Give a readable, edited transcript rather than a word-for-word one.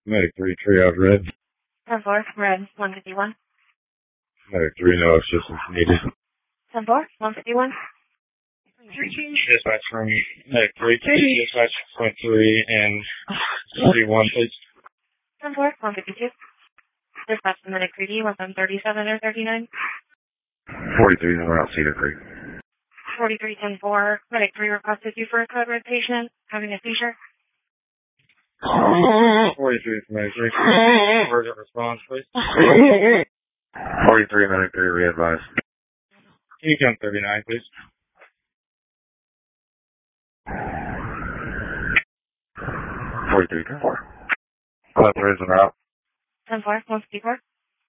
Medic 3, triage red. 10-4, red, 151. Medic 3, no assistance needed. 10-4, 151. Dispatch from Medic 3, dispatch point 3 and 3-1, please. 10-4, 152. Dispatch to Medic 3D, 1137 or 39. 43 is around Cedar Creek. 43, 10-4, Medic 3 requested you for a code red patient having a seizure. 43 from Medic 3. Urgent response, please. 43 Medic 3, re-advise. Can you come 39, please? 43, 10-4. 3 is en route. 10-4, 154.